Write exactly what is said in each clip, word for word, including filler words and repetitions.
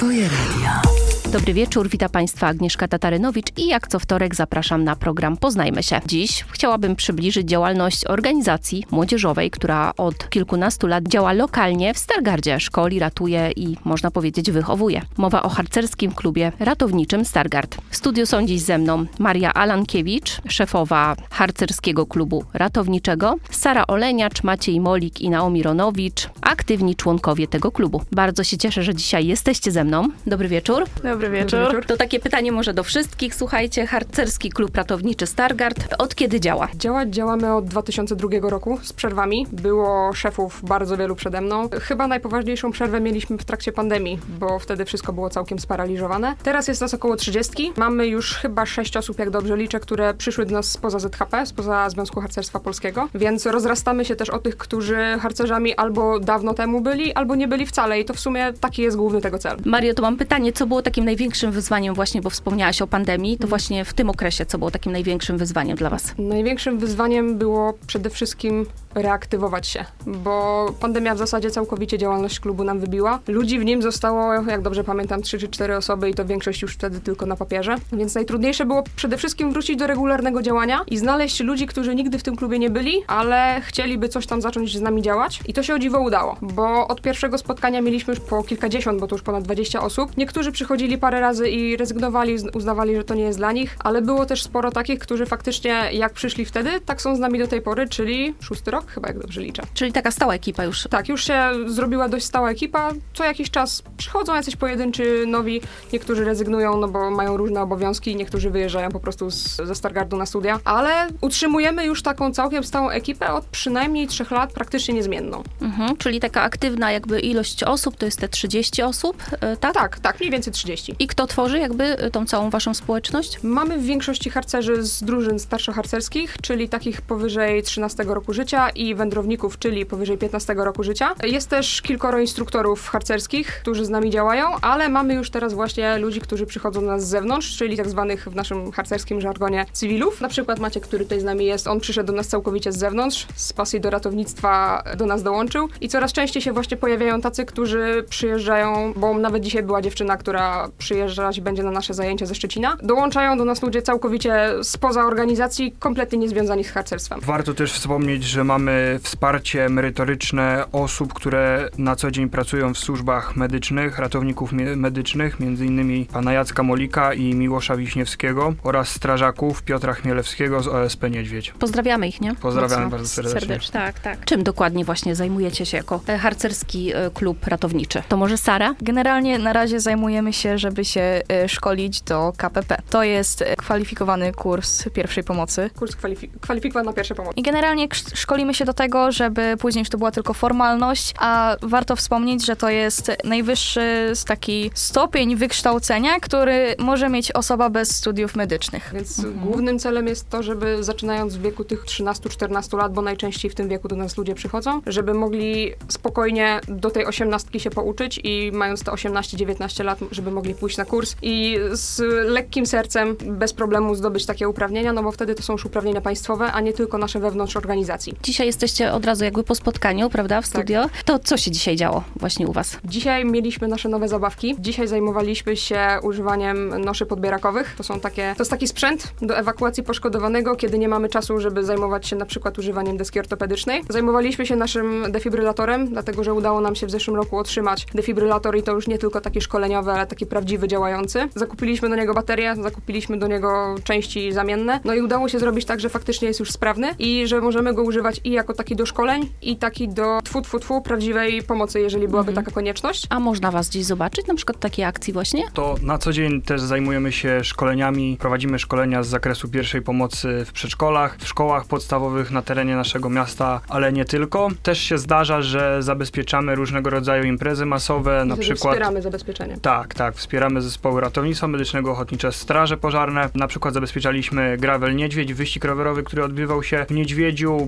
Swoje radio. Dobry wieczór, witam Państwa Agnieszka Tatarynowicz i jak co wtorek zapraszam na program Poznajmy się. Dziś chciałabym przybliżyć działalność organizacji młodzieżowej, która od kilkunastu lat działa lokalnie w Stargardzie. Szkoli, ratuje i można powiedzieć wychowuje. Mowa o harcerskim klubie ratowniczym Stargard. W studiu są dziś ze mną Maria Alankiewicz, szefowa harcerskiego klubu ratowniczego, Sara Oleniacz, Maciej Molik i Naomi Ronowicz, aktywni członkowie tego klubu. Bardzo się cieszę, że dzisiaj jesteście ze mną. Dobry wieczór. Dobry wieczór. Dobry wieczór. To takie pytanie może do wszystkich. Słuchajcie, harcerski klub ratowniczy Stargard. Od kiedy działa? Działać działamy od dwa tysiące drugiego roku z przerwami. Było szefów bardzo wielu przede mną. Chyba najpoważniejszą przerwę mieliśmy w trakcie pandemii, bo wtedy wszystko było całkiem sparaliżowane. Teraz jest nas około trzydzieści. Mamy już chyba sześć osób, jak dobrze liczę, które przyszły do nas spoza Z H P, spoza Związku Harcerstwa Polskiego. Więc rozrastamy się też o tych, którzy harcerzami albo dawno temu byli, albo nie byli wcale. I to w sumie taki jest główny tego cel. Mario, to mam pytanie, co było takim największym wyzwaniem właśnie, bo wspomniałaś o pandemii, to właśnie w tym okresie, co było takim największym wyzwaniem dla was? Największym wyzwaniem było przede wszystkim reaktywować się, bo pandemia w zasadzie całkowicie działalność klubu nam wybiła. Ludzi w nim zostało, jak dobrze pamiętam, trzy czy cztery osoby i to większość już wtedy tylko na papierze. Więc najtrudniejsze było przede wszystkim wrócić do regularnego działania i znaleźć ludzi, którzy nigdy w tym klubie nie byli, ale chcieliby coś tam zacząć z nami działać. I to się o dziwo udało, bo od pierwszego spotkania mieliśmy już po kilkadziesiąt, bo to już ponad dwadzieścia osób. Niektórzy przychodzili parę razy i rezygnowali, uznawali, że to nie jest dla nich, ale było też sporo takich, którzy faktycznie jak przyszli wtedy, tak są z nami do tej pory, czyli szósty rok chyba, jak dobrze liczę. Czyli taka stała ekipa już. Tak, już się zrobiła dość stała ekipa. Co jakiś czas przychodzą jacyś pojedynczy nowi, niektórzy rezygnują, no bo mają różne obowiązki, niektórzy wyjeżdżają po prostu z, ze Stargardu na studia, ale utrzymujemy już taką całkiem stałą ekipę od przynajmniej trzech lat, praktycznie niezmienną. Mhm, czyli taka aktywna jakby ilość osób, to jest te trzydzieści osób, yy, tak? Tak, tak, mniej więcej trzydzieści. I kto tworzy jakby tą całą waszą społeczność? Mamy w większości harcerzy z drużyn starszoharcerskich, czyli takich powyżej trzynastego roku życia i wędrowników, czyli powyżej piętnastego roku życia. Jest też kilkoro instruktorów harcerskich, którzy z nami działają, ale mamy już teraz właśnie ludzi, którzy przychodzą do nas z zewnątrz, czyli tak zwanych w naszym harcerskim żargonie cywilów. Na przykład Maciek, który tutaj z nami jest, on przyszedł do nas całkowicie z zewnątrz, z pasji do ratownictwa do nas dołączył i coraz częściej się właśnie pojawiają tacy, którzy przyjeżdżają, bo nawet dzisiaj była dziewczyna, która przyjeżdżać będzie na nasze zajęcia ze Szczecina. Dołączają do nas ludzie całkowicie spoza organizacji, kompletnie niezwiązani z harcerstwem. Warto też wspomnieć, że mamy wsparcie merytoryczne osób, które na co dzień pracują w służbach medycznych, ratowników me- medycznych, między innymi pana Jacka Molika i Miłosza Wiśniewskiego oraz strażaków Piotra Chmielewskiego z O S P Niedźwiedź. Pozdrawiamy ich, nie? Pozdrawiamy Mocno. bardzo serdecznie. serdecznie. Tak, tak. Czym dokładnie właśnie zajmujecie się jako harcerski klub ratowniczy? To może Sara? Generalnie na razie zajmujemy się, żeby się y, szkolić do K P P. To jest y, kwalifikowany kurs pierwszej pomocy. Kurs kwalifik- kwalifikowany na pierwszą pomoc. I generalnie ks- szkolimy się do tego, żeby później już to była tylko formalność, a warto wspomnieć, że to jest najwyższy taki stopień wykształcenia, który może mieć osoba bez studiów medycznych. Więc Mhm. głównym celem jest to, żeby zaczynając w wieku tych trzynastu czternastu lat, bo najczęściej w tym wieku do nas ludzie przychodzą, żeby mogli spokojnie do tej osiemnastki się pouczyć i mając te osiemnaście dziewiętnaście lat, żeby mogli pójść na kurs i z lekkim sercem, bez problemu zdobyć takie uprawnienia, no bo wtedy to są już uprawnienia państwowe, a nie tylko nasze wewnątrz organizacji. Dzisiaj jesteście od razu jakby po spotkaniu, prawda, w studio. Tak. To co się dzisiaj działo właśnie u was? Dzisiaj mieliśmy nasze nowe zabawki. Dzisiaj zajmowaliśmy się używaniem noszy podbierakowych. To są takie, to jest taki sprzęt do ewakuacji poszkodowanego, kiedy nie mamy czasu, żeby zajmować się na przykład używaniem deski ortopedycznej. Zajmowaliśmy się naszym defibrylatorem, dlatego że udało nam się w zeszłym roku otrzymać defibrylator i to już nie tylko taki szkoleniowy, ale taki prawdziwy, działający. Zakupiliśmy do niego baterię, zakupiliśmy do niego części zamienne, no i udało się zrobić tak, że faktycznie jest już sprawny i że możemy go używać i jako taki do szkoleń, i taki do tfu, tfu, tfu, prawdziwej pomocy, jeżeli byłaby Mhm. taka konieczność. A można was gdzieś zobaczyć, na przykład takiej akcji właśnie? To na co dzień też zajmujemy się szkoleniami, prowadzimy szkolenia z zakresu pierwszej pomocy w przedszkolach, w szkołach podstawowych na terenie naszego miasta, ale nie tylko. Też się zdarza, że zabezpieczamy różnego rodzaju imprezy masowe, na Wtedy przykład... Wspieramy zabezpieczenie. Tak, tak. Wspieramy zespoły ratownictwa medycznego, ochotnicze straże pożarne. Na przykład zabezpieczaliśmy Gravel Niedźwiedź, wyścig rowerowy, który odbywał się w Niedźwiedziu, bieg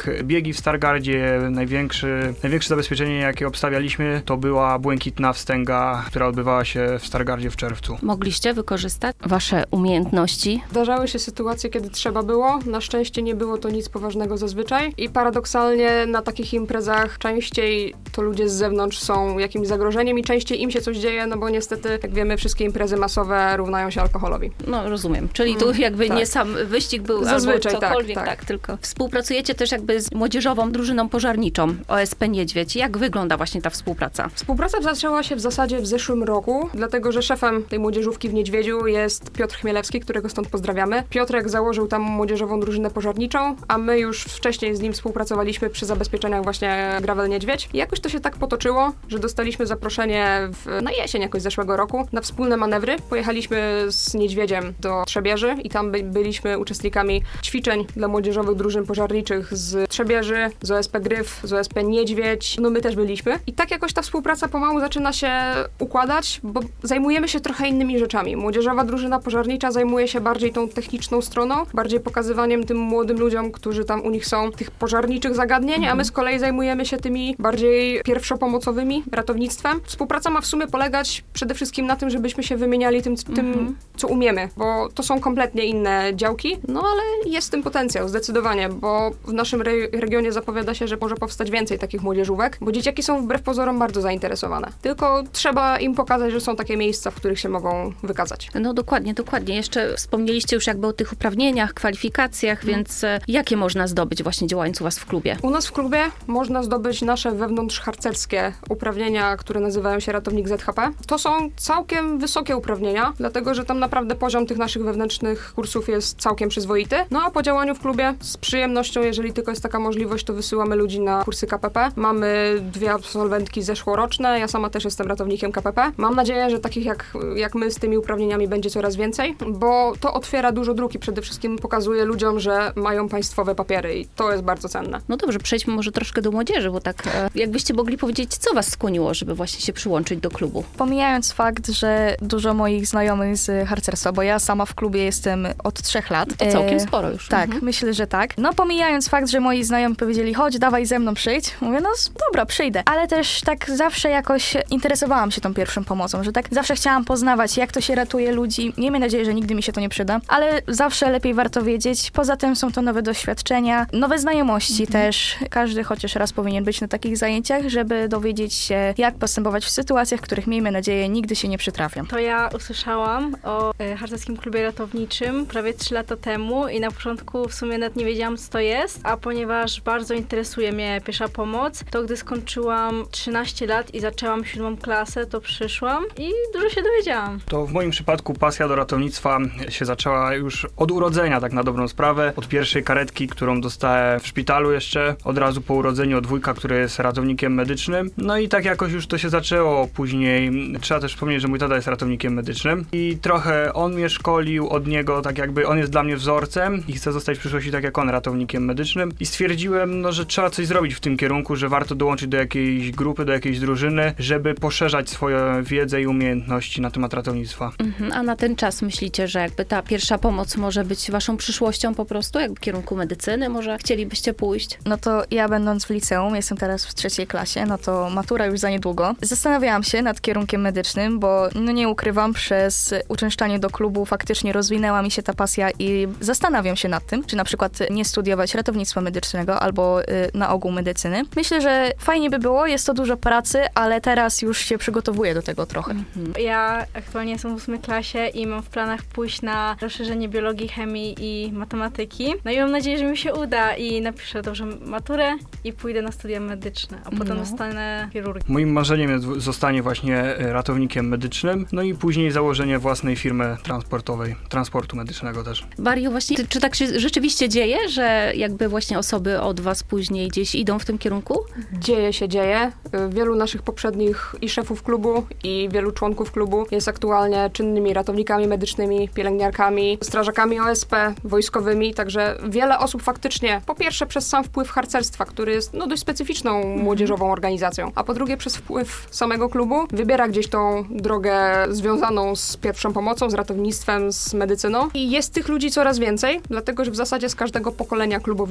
tak, biegi w Stargardzie, największy, największe zabezpieczenie, jakie obstawialiśmy, to była błękitna wstęga, która odbywała się w Stargardzie w czerwcu. Mogliście wykorzystać wasze umiejętności? Zdarzały się sytuacje, kiedy trzeba było. Na szczęście nie było to nic poważnego zazwyczaj. I paradoksalnie na takich imprezach częściej to ludzie z zewnątrz są jakimś zagrożeniem i częściej im się coś dzieje, no bo niestety, jak wiemy, wszystkie imprezy masowe równają się alkoholowi. No rozumiem. Czyli tu jakby tak. nie sam wyścig był Zazwyczaj, albo cokolwiek, tak, tak, tak. tylko współpracujecie też jakby z młodzieżową drużyną pożarniczą O S P Niedźwiedź. Jak wygląda właśnie ta współpraca? Współpraca zaczęła się w zasadzie w zeszłym roku, dlatego że szefem tej młodzieżówki w Niedźwiedziu jest Piotr Chmielewski, którego stąd pozdrawiamy. Piotrek założył tam młodzieżową drużynę pożarniczą, a my już wcześniej z nim współpracowaliśmy przy zabezpieczeniach właśnie Gravel Niedźwiedź. I jakoś to się tak potoczyło, że dostaliśmy zaproszenie w, na jesień jakoś zeszłego roku na wspólne manewry. Pojechaliśmy z Niedźwiedziem do Trzebieży i tam by, byliśmy uczestnikami ćwiczeń dla młodzieżowych drużyn pożarniczych z Trzebieży, z O S P Gryf, z O S P Niedźwiedź. No my też byliśmy. I tak jakoś ta współpraca pomału zaczyna się układać, bo zajmujemy się trochę innymi rzeczami. Młodzieżowa drużyna pożarnicza zajmuje się bardziej tą techniczną stroną, bardziej pokazywaniem tym młodym ludziom, którzy tam u nich są, tych pożarniczych zagadnień, mhm. a my z kolei zajmujemy się tymi bardziej pierwszopomocowymi, ratownictwem. Współpraca ma w sumie polegać przede wszystkim na tym, żebyśmy się wymieniali tym, tym mhm. co umiemy, bo to są kompletnie inne działki, no ale jest w tym potencjał, zdecydowanie, bo w naszym re- regionie zapowiada się, że może powstać więcej takich młodzieżówek, bo dzieciaki są wbrew pozorom bardzo zainteresowane. Tylko trzeba im pokazać, że są takie miejsca, w których się mogą wykazać. No dokładnie, dokładnie. Jeszcze wspomnieliście już jakby o tych uprawnieniach, kwalifikacjach, hmm. więc jakie można zdobyć właśnie działając u was w klubie? U nas w klubie można zdobyć nasze wewnątrzharcerskie uprawnienia, które nazywają się Ratownik Z H P. To są całkiem wysokie uprawnienia, dlatego że tam naprawdę poziom tych naszych wewnętrznych kursów jest całkiem przyzwoity. No a po działaniu w klubie z przyjemnością, jeżeli tylko jest taka możliwość, to wysyłamy ludzi na kursy K P P. Mamy dwie absolwentki zeszłoroczne, ja sama też jestem ratownikiem K P P. Mam nadzieję, że takich jak, jak my z tymi uprawnieniami będzie coraz więcej, bo to otwiera dużo dróg i przede wszystkim pokazuje ludziom, że mają państwowe papiery i to jest bardzo cenne. No dobrze, przejdźmy może troszkę do młodzieży, bo tak e, jakbyście mogli powiedzieć, co was skłoniło, żeby właśnie się przyłączyć do klubu? Pomijając fakt, że dużo moich znajomych z harcerstwa, bo ja sama w klubie jestem od trzech lat. To całkiem sporo już. Tak, mhm. myślę, że tak. No pomijając fakt, że moi znajomi powiedzieli, chodź, dawaj ze mną przyjdź. Mówię, no dobra, przyjdę. Ale też tak zawsze jakoś interesowałam się tą pierwszą pomocą, że tak zawsze chciałam poznawać, jak to się ratuje ludzi. Miejmy nadzieję, że nigdy mi się to nie przyda, ale zawsze lepiej warto wiedzieć. Poza tym są to nowe doświadczenia, nowe znajomości mhm. też. Każdy chociaż raz powinien być na takich zajęciach, żeby dowiedzieć się, jak postępować w sytuacjach, w których miejmy nadzieję nigdy się nie przytrafią. To ja usłyszałam o e, harcerskim klubie ratowniczym prawie trzy lata temu i na początku w sumie nawet nie wiedziałam, co to jest, a ponieważ bardzo interesuje mnie pierwsza pomoc, to gdy skończyłam trzynaście lat i zaczęłam siódmą klasę, to przyszłam i dużo się dowiedziałam. To w moim przypadku pasja do ratownictwa się zaczęła już od urodzenia, tak na dobrą sprawę. Od pierwszej karetki, którą dostałem w szpitalu jeszcze, od razu po urodzeniu od wujka, który jest ratownikiem medycznym. No i tak jakoś już to się zaczęło później. Trzeba też wspomnieć, że mój tata jest ratownikiem medycznym i trochę on mnie szkolił, od niego tak jakby on jest dla mnie wzorcem i chcę zostać w przyszłości tak jak on ratownikiem medycznym i stwierdziłem, no, że trzeba coś zrobić w tym kierunku, że warto dołączyć do jakiejś grupy, do jakiejś drużyny, żeby poszerzać swoją wiedzę i umiejętności na temat ratownictwa. Mhm. A na ten czas myślicie, że jakby ta pierwsza pomoc może być waszą przyszłością po prostu, jakby w kierunku medycyny może chcielibyście pójść? No to ja będąc w liceum, jestem teraz w trzeciej klasie, no to matura już za niedługo. Zastanawiałam się nad kierunkiem medycznym, bo no nie ukrywam, przez uczęszczanie do klubu faktycznie rozwinęła mi się ta pasja i zastanawiam się nad tym, czy na przykład nie studiować ratownictwa medycznego albo y, na ogół medycyny. Myślę, że fajnie by było, jest to dużo pracy, ale teraz już się przygotowuję do tego trochę. Mhm. Ja aktualnie jestem w ósmej klasie i mam w planach pójść na rozszerzenie biologii, chemii i matematyki. No i mam nadzieję, że mi się uda i napiszę dobrze maturę i pójdę na studia medyczne, a potem No. zostanę chirurgiem. Moim marzeniem jest zostanie właśnie ratownikiem medycznym, no i później założenie własnej firmy transportowej, transportu medycznego też. Mario, właśnie, czy tak się rzeczywiście dzieje, że jakby właśnie osoby od was później gdzieś idą w tym kierunku? Dzieje się, dzieje. Wielu naszych poprzednich i szefów klubu, i wielu członków klubu jest aktualnie czynnymi ratownikami medycznymi, pielęgniarkami, strażakami O S P, wojskowymi, także wiele osób faktycznie, po pierwsze przez sam wpływ harcerstwa, który jest no, dość specyficzną młodzieżową organizacją, a po drugie przez wpływ samego klubu, wybiera gdzieś tą drogę związaną z pierwszą pomocą, z ratownictwem, z medycyną i jest tych ludzi coraz więcej, dlatego że w zasadzie z każdego pokolenia klubowiczów, tych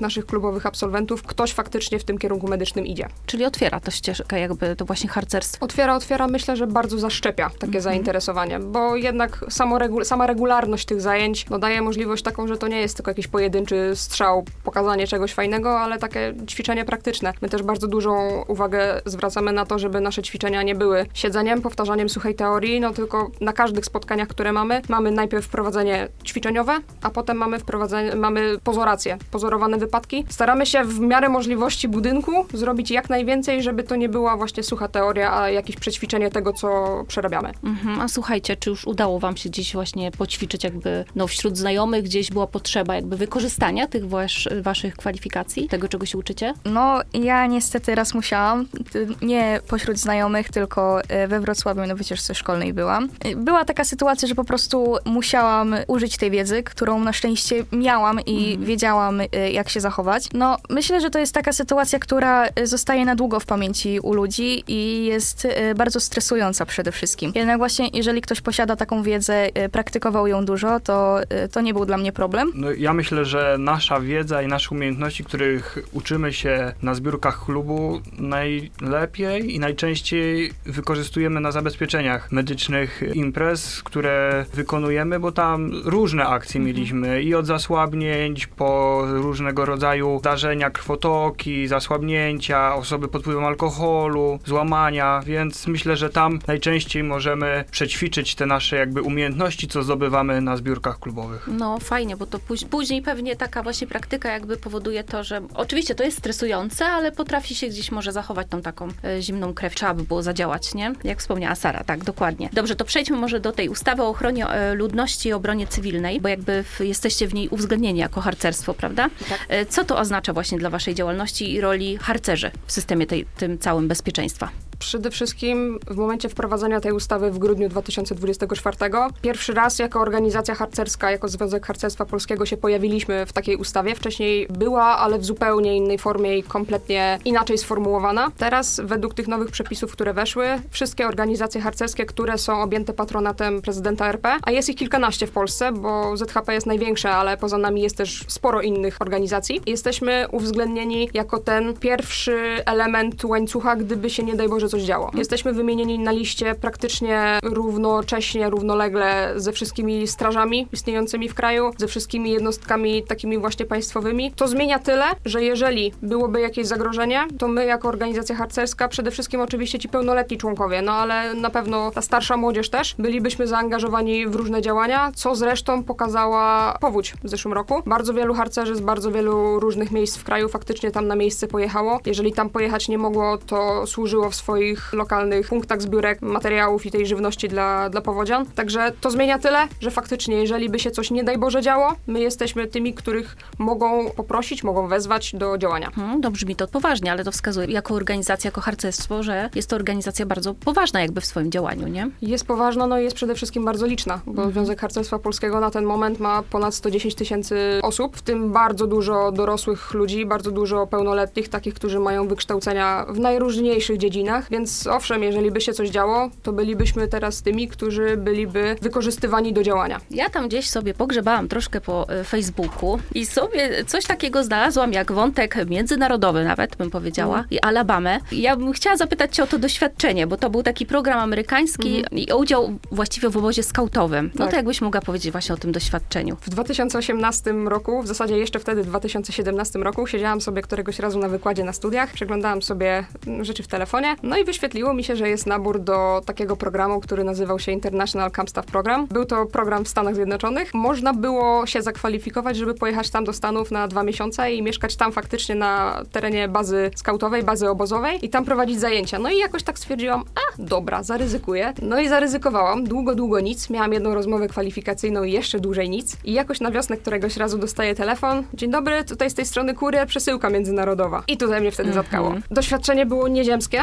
naszych klubowych absolwentów ktoś faktycznie w tym kierunku medycznym idzie. Czyli otwiera to ścieżkę jakby to właśnie harcerstwo. Otwiera, otwiera, myślę, że bardzo zaszczepia takie mhm. zainteresowanie, bo jednak samo regu- sama regularność tych zajęć no, daje możliwość taką, że to nie jest tylko jakiś pojedynczy strzał, pokazanie czegoś fajnego, ale takie ćwiczenie praktyczne. My też bardzo dużą uwagę zwracamy na to, żeby nasze ćwiczenia nie były siedzeniem, powtarzaniem suchej teorii, no tylko na każdych spotkaniach, które mamy, mamy najpierw wprowadzenie ćwiczeniowe, a potem mamy wprowadzenie, mamy pozorację, pozorowane wypadki. Staramy się w miarę możliwości budynku zrobić jak najwięcej, żeby to nie była właśnie sucha teoria, a jakieś przećwiczenie tego, co przerabiamy. Mhm. A słuchajcie, czy już udało wam się gdzieś właśnie poćwiczyć jakby, no wśród znajomych gdzieś była potrzeba jakby wykorzystania tych wasz, waszych kwalifikacji, tego czego się uczycie? No, ja niestety raz musiałam, nie pośród znajomych, tylko we Wrocławiu na wycieczce szkolnej byłam. Była taka sytuacja, że po prostu musiałam użyć tej wiedzy, którą na szczęście miałam i mhm. wiedziałam, jak się zachować. No, myślę, że to jest taka sytuacja, która zostaje na długo w pamięci u ludzi i jest bardzo stresująca przede wszystkim. Jednak właśnie, jeżeli ktoś posiada taką wiedzę, praktykował ją dużo, to, to nie był dla mnie problem. No, ja myślę, że nasza wiedza i nasze umiejętności, których uczymy się na zbiórkach klubu, najlepiej i najczęściej wykorzystujemy na zabezpieczeniach medycznych imprez, które wykonujemy, bo tam różne akcje mhm. mieliśmy i od zasłabnięć po różnego rodzaju zdarzenia, krwotoki, zasłabnięcia, osoby pod wpływem alkoholu, złamania, więc myślę, że tam najczęściej możemy przećwiczyć te nasze jakby umiejętności, co zdobywamy na zbiórkach klubowych. No fajnie, bo to póź- później pewnie taka właśnie praktyka jakby powoduje to, że oczywiście to jest stresujące, ale potrafi się gdzieś może zachować tą taką e, zimną krew. Trzeba by było zadziałać, nie? Jak wspomniała Sara, tak, dokładnie. Dobrze, to przejdźmy może do tej ustawy o ochronie e, ludności i obronie cywilnej, bo jakby w, jesteście w niej uwzględnieni jako harcerstwo, prawda? Tak. E, co to oznacza właśnie dla waszej działalności i roli harcerzy w systemie tej, tym całym bezpieczeństwa? Przede wszystkim w momencie wprowadzenia tej ustawy w grudniu dwa tysiące dwudziestego czwartego pierwszy raz jako organizacja harcerska, jako Związek Harcerstwa Polskiego się pojawiliśmy w takiej ustawie. Wcześniej była, ale w zupełnie innej formie i kompletnie inaczej sformułowana. Teraz według tych nowych przepisów, które weszły, wszystkie organizacje harcerskie, które są objęte patronatem prezydenta R P, a jest ich kilkanaście w Polsce, bo Z H P jest największe, ale poza nami jest też sporo innych organizacji. Jesteśmy uwzględnieni jako ten pierwszy element łańcucha, gdyby się nie daj Boże coś działo. Jesteśmy wymienieni na liście praktycznie równocześnie, równolegle ze wszystkimi strażami istniejącymi w kraju, ze wszystkimi jednostkami takimi właśnie państwowymi. To zmienia tyle, że jeżeli byłoby jakieś zagrożenie, to my jako organizacja harcerska, przede wszystkim oczywiście ci pełnoletni członkowie, no ale na pewno ta starsza młodzież też, bylibyśmy zaangażowani w różne działania, co zresztą pokazała powódź w zeszłym roku. Bardzo wielu harcerzy z bardzo wielu różnych miejsc w kraju faktycznie tam na miejsce pojechało. Jeżeli tam pojechać nie mogło, to służyło w swoich lokalnych punktach zbiórek materiałów i tej żywności dla, dla powodzian. Także to zmienia tyle, że faktycznie, jeżeli by się coś nie daj Boże działo, my jesteśmy tymi, których mogą poprosić, mogą wezwać do działania. Hmm, to brzmi to poważnie, ale to wskazuje jako organizacja, jako harcerstwo, że jest to organizacja bardzo poważna jakby w swoim działaniu, nie? Jest poważna, no i jest przede wszystkim bardzo liczna, bo mhm. Związek Harcerstwa Polskiego na ten moment ma ponad sto dziesięć tysięcy osób, w tym bardzo dużo dorosłych ludzi, bardzo dużo pełnoletnich, takich, którzy mają wykształcenia w najróżniejszych dziedzinach, więc owszem, jeżeli by się coś działo, to bylibyśmy teraz tymi, którzy byliby wykorzystywani do działania. Ja tam gdzieś sobie pogrzebałam troszkę po y, Facebooku i sobie coś takiego znalazłam, jak wątek międzynarodowy nawet, bym powiedziała, mm. i Alabamę. Ja bym chciała zapytać cię o to doświadczenie, bo to był taki program amerykański mm. i udział właściwie w obozie skautowym. No tak. To jakbyś mogła powiedzieć właśnie o tym doświadczeniu. W dwa tysiące osiemnastym roku, w zasadzie jeszcze wtedy, w dwa tysiące siedemnastym roku, siedziałam sobie któregoś razu na wykładzie na studiach, przeglądałam sobie rzeczy w telefonie, no i wyświetliło mi się, że jest nabór do takiego programu, który nazywał się International Camp Staff Program. Był to program w Stanach Zjednoczonych. Można było się zakwalifikować, żeby pojechać tam do Stanów na dwa miesiące i mieszkać tam faktycznie na terenie bazy skautowej, bazy obozowej i tam prowadzić zajęcia. No i jakoś tak stwierdziłam, a dobra, zaryzykuję. No i zaryzykowałam. Długo, długo nic. Miałam jedną rozmowę kwalifikacyjną i jeszcze dłużej nic. I jakoś na wiosnę któregoś razu dostaję telefon. Dzień dobry, tutaj z tej strony kurier, przesyłka międzynarodowa. I tutaj mnie wtedy mm-hmm. zatkało. Doświadczenie było nieziemskie. Kontakty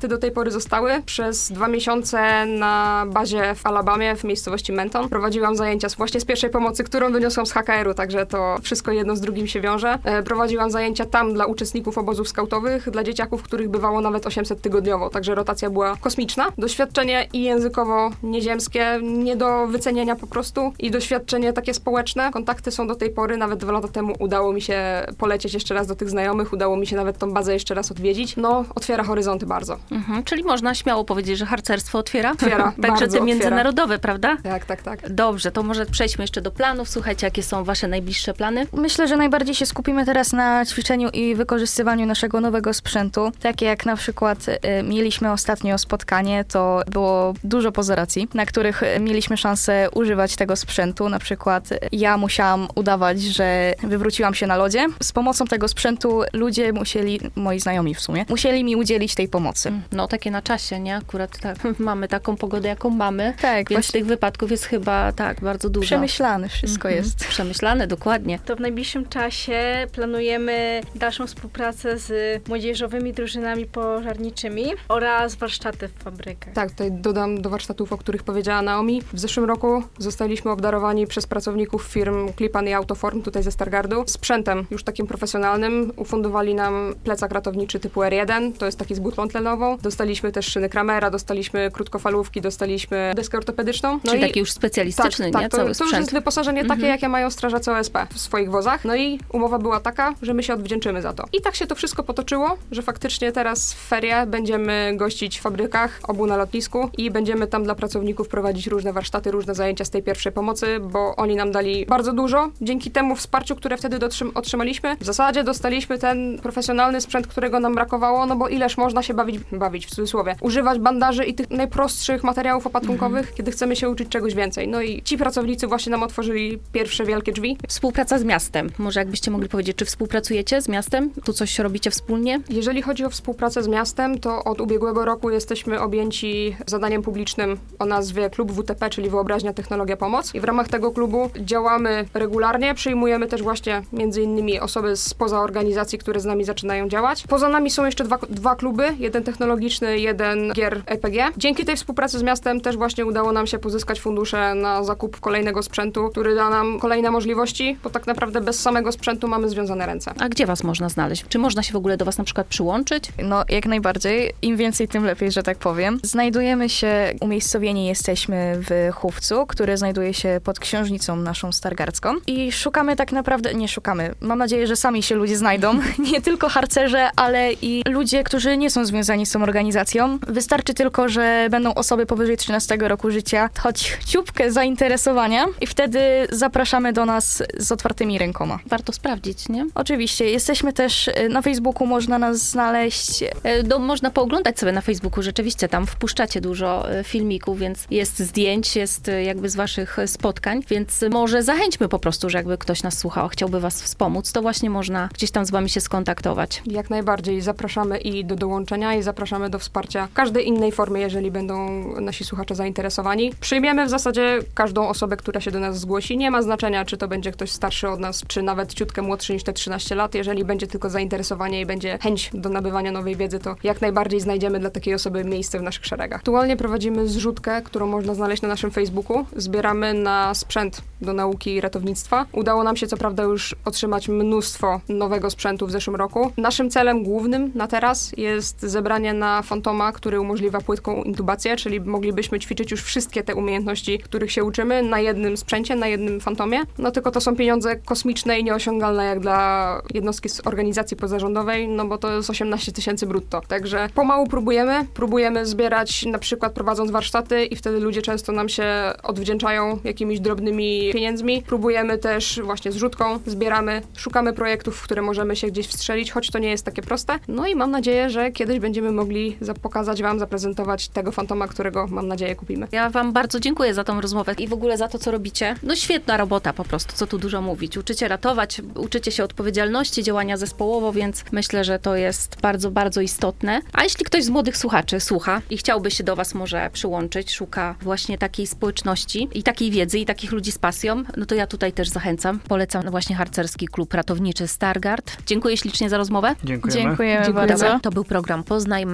kontakty do tej pory zostały. Przez dwa miesiące na bazie w Alabamie, w miejscowości Menton, prowadziłam zajęcia właśnie z pierwszej pomocy, którą wyniosłam z H K R u, także to wszystko jedno z drugim się wiąże. E, prowadziłam zajęcia tam dla uczestników obozów skautowych, dla dzieciaków, których bywało nawet osiemset tygodniowo, także rotacja była kosmiczna. Doświadczenie i językowo nieziemskie, nie do wycenienia po prostu i doświadczenie takie społeczne. Kontakty są do tej pory, nawet dwa lata temu udało mi się polecieć jeszcze raz do tych znajomych, udało mi się nawet tą bazę jeszcze raz odwiedzić. No, otwiera horyzonty bardzo. Mhm, czyli można śmiało powiedzieć, że harcerstwo otwiera? Otwiera, Także te otwiera. międzynarodowe, prawda? Tak, tak, tak. Dobrze, to może przejdźmy jeszcze do planów. Słuchajcie, jakie są wasze najbliższe plany? Myślę, że najbardziej się skupimy teraz na ćwiczeniu i wykorzystywaniu naszego nowego sprzętu. Takie jak na przykład y, mieliśmy ostatnio spotkanie, to było dużo pozoracji, na których mieliśmy szansę używać tego sprzętu. Na przykład ja musiałam udawać, że wywróciłam się na lodzie. Z pomocą tego sprzętu ludzie musieli, moi znajomi w sumie, musieli mi udzielić tej pomocy. No takie na czasie, nie? Akurat tak, mamy taką pogodę, jaką mamy, Tak, więc właśnie tych wypadków jest chyba tak bardzo dużo. przemyślane wszystko Mhm. jest. Przemyślane, dokładnie. To w najbliższym czasie planujemy dalszą współpracę z młodzieżowymi drużynami pożarniczymi oraz warsztaty w fabrykach. Tak, tutaj dodam do warsztatów, o których powiedziała Naomi. W zeszłym roku zostaliśmy obdarowani przez pracowników firm Klipan i Autoform, tutaj ze Stargardu, sprzętem już takim profesjonalnym. Ufundowali nam plecak ratowniczy typu R jeden, to jest taki z butlą tlenową. Dostaliśmy też szyny Kramera, dostaliśmy krótkofalówki, dostaliśmy deskę ortopedyczną. No Czyli i taki już specjalistyczny, tak, nie? tak, to, Cały to już sprzęt. jest wyposażenie takie, Mhm. jakie mają strażacy O S P w swoich wozach. No i umowa była taka, że my się odwdzięczymy za to. I tak się to wszystko potoczyło, że faktycznie teraz w ferie będziemy gościć w fabrykach, obu na lotnisku i będziemy tam dla pracowników prowadzić różne warsztaty, różne zajęcia z tej pierwszej pomocy, bo oni nam dali bardzo dużo. Dzięki temu wsparciu, które wtedy dotrzym- otrzymaliśmy, w zasadzie dostaliśmy ten profesjonalny sprzęt, którego nam brakowało, no bo ileż można się bawić, bawić w cudzysłowie, używać bandaży i tych najprostszych materiałów opatrunkowych, mhm. kiedy chcemy się uczyć czegoś więcej. No i ci pracownicy właśnie nam otworzyli pierwsze wielkie drzwi. Współpraca z miastem. Może jakbyście mogli powiedzieć, czy współpracujecie z miastem? Tu coś robicie wspólnie? Jeżeli chodzi o współpracę z miastem, to od ubiegłego roku jesteśmy objęci zadaniem publicznym o nazwie Klub W T P, czyli Wyobraźnia, Technologia, Pomoc. I w ramach tego klubu działamy regularnie, przyjmujemy też właśnie między innymi osoby spoza organizacji, które z nami zaczynają działać. Poza nami są jeszcze dwa, dwa kluby, jeden technologiczny, jeden gier R P G. Dzięki tej współpracy z miastem też właśnie udało nam się pozyskać fundusze na zakup kolejnego sprzętu, który da nam kolejne możliwości, bo tak naprawdę bez samego sprzętu mamy związane ręce. A gdzie was można znaleźć? Czy można się w ogóle do was na przykład przyłączyć? No, jak najbardziej. Im więcej, tym lepiej, że tak powiem. Znajdujemy się, umiejscowieni jesteśmy w Chówcu, który znajduje się pod książnicą naszą stargardzką i szukamy tak naprawdę, nie szukamy, mam nadzieję, że sami się ludzie znajdą, nie tylko harcerze, ale i ludzie, którzy nie są związani z tą organizacją. Wystarczy tylko, że będą osoby powyżej trzynastego roku życia, choć ciupkę zainteresowania i wtedy zapraszamy do nas z otwartymi rękoma. Warto sprawdzić, nie? Oczywiście, jesteśmy też na Facebooku, można nas znaleźć. E, Do, można pooglądać sobie na Facebooku, rzeczywiście tam wpuszczacie dużo e, filmików, więc jest zdjęć, jest e, jakby z waszych e, spotkań, więc może zachęćmy po prostu, że jakby ktoś nas słuchał, chciałby was wspomóc, to właśnie można gdzieś tam z wami się skontaktować. Jak najbardziej zapraszamy i do dołączenia i zapraszamy do wsparcia każdej innej formy, jeżeli będą nasi słuchacze zainteresowani. Przyjmiemy w zasadzie każdą osobę, która się do nas zgłosi. Nie ma znaczenia, czy to będzie ktoś starszy od nas, czy nawet ciutkę młodszy niż te trzynaście lat. Jeżeli będzie tylko zainteresowanie i będzie chęć do nabywania nowej wiedzy, to jak najbardziej znajdziemy dla takiej osoby miejsce w naszych szeregach. Aktualnie prowadzimy zrzutkę, którą można znaleźć na naszym Facebooku. Zbieramy na sprzęt do nauki i ratownictwa. Udało nam się co prawda już otrzymać mnóstwo nowego sprzętu w zeszłym roku. Naszym celem głównym na teraz jest zebranie na Fantoma, który umożliwia płytką intubację, czyli moglibyśmy ćwiczyć już wszystkie te umiejętności, których się uczymy na jednym sprzęcie, na jednym Fantomie. No tylko to są pieniądze kosmiczne i nieosiągalne jak dla jednostki z organizacji pozarządowej, no bo to jest osiemnaście tysięcy brutto. Także pomału próbujemy, próbujemy zbierać, na przykład prowadząc warsztaty i wtedy ludzie często nam się odwdzięczają jakimiś drobnymi pieniędzmi. Próbujemy też właśnie zrzutką, zbieramy, szukamy projektów, w które możemy się gdzieś wstrzelić, choć to nie jest takie proste. No i mam nadzieję, że kiedyś będziemy mogli pokazać wam, zaprezentować tego Fantoma, którego mam nadzieję kupimy. Ja wam bardzo dziękuję za tą rozmowę i w ogóle za to, co robicie. No świetna robota po prostu, co tu dużo mówić. Uczycie ratować, uczycie się odpowiedzialności, działania zespołowo, więc myślę, że to jest bardzo, bardzo istotne. A jeśli ktoś z młodych słuchaczy słucha i chciałby się do was może przyłączyć, szuka właśnie takiej społeczności i takiej wiedzy i takich ludzi z pasją, no to ja tutaj też zachęcam. Polecam właśnie harcerski klub ratowniczy Stargard. Dziękuję ślicznie za rozmowę. Dziękujemy. Dziękujemy, Dziękujemy. bardzo. To był program Poznajmy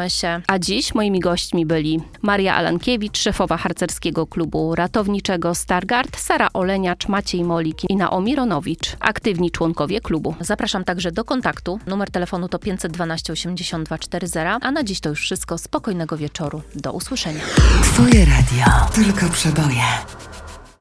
poznamy się. A dziś moimi gośćmi byli Maria Alankiewicz, szefowa harcerskiego klubu ratowniczego Stargard, Sara Oleniacz, Maciej Molik i Naomi Ronowicz, aktywni członkowie klubu. Zapraszam także do kontaktu. Numer telefonu to pięćset dwanaście osiemdziesiąt dwa czterdzieści, a na dziś to już wszystko. Spokojnego wieczoru. Do usłyszenia. Twoje radio. Tylko przeboje.